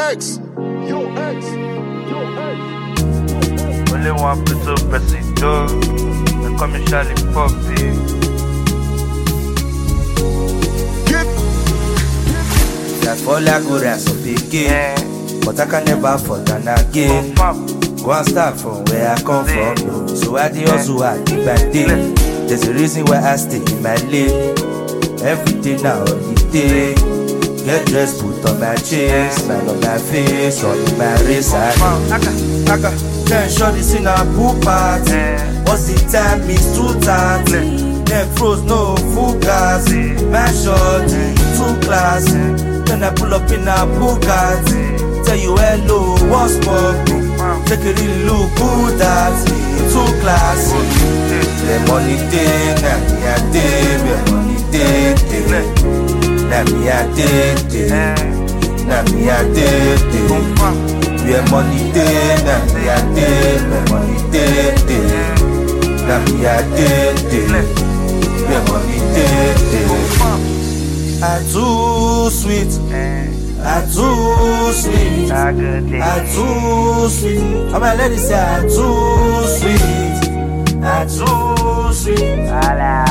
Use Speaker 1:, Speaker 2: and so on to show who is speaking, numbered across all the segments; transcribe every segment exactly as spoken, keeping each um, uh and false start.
Speaker 1: ex, yo ex, yo ex.
Speaker 2: Only one pistol pressing door. They call me Charlie Poppy.
Speaker 1: Get,
Speaker 3: That fall like good as a big game, but I can never fall down again. Go and start from where I come from, no. So I dey hustle, I day by day. There's a reason why I stay in my lane. Every day now, holiday. Get dressed, put on my chain, smile on my face, on my wrist. I got ten shorties in a pool party. What's the time? It's two thirty. Neck froze, no full gas. My shorty, too classy. Then I pull up in a Bugatti. Tell you hello, what's poppin'? Take a really look good at me. Too classy. The money day, na me a day. The money day, day. Na me a day, day. Na me a day, day. The money day, na me a day. The money day, day. Na me a day, day. The money day, day. I too sweet, I too sweet, I too sweet. All my ladies say I too sweet, I too sweet, I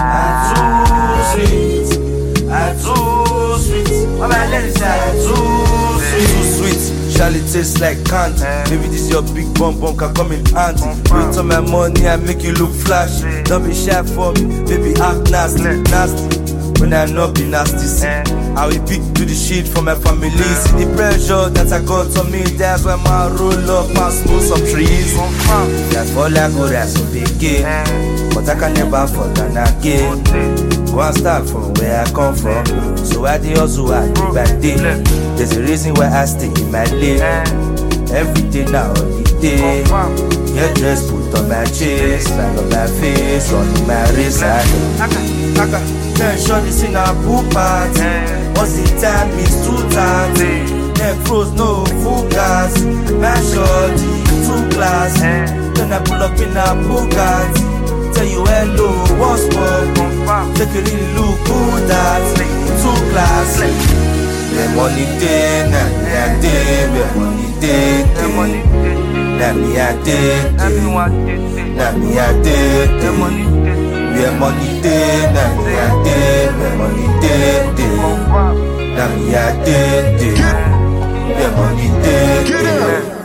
Speaker 3: too sweet, I too sweet. All my ladies say I too sweet, too sweet. Charlie tastes like candy. Maybe this your big bum bum can come in handy. Wait on my money and make you look flashy. Don't be shy for me, baby act nasty, nasty. When I not be nasty, see I will pick to the shit for my family. See the pressure that I got on me. That's why my roll up and smoke some trees. That's fall like good as a big game, but I can never fall down again. Go and start from where I come from, so I dey hustle, I day by day. There's a reason why I stay in my lane. Every day now, holiday. Get dressed, put on my chain, smile on my face, on my wrist. I got ten shorties in a pool party. What's the time? It's two thirty. Neck froze, no full gas. My shorty, too classy. Then I pull up in a Bugatti. Tell you hello, what's up? Take a really look good at me. Too classy. The money day, na me a day. The money day, day. Na me a day, day. Na me a day, day. The money day, na me a day. The money day, day. Na me a day, day. The money day, day.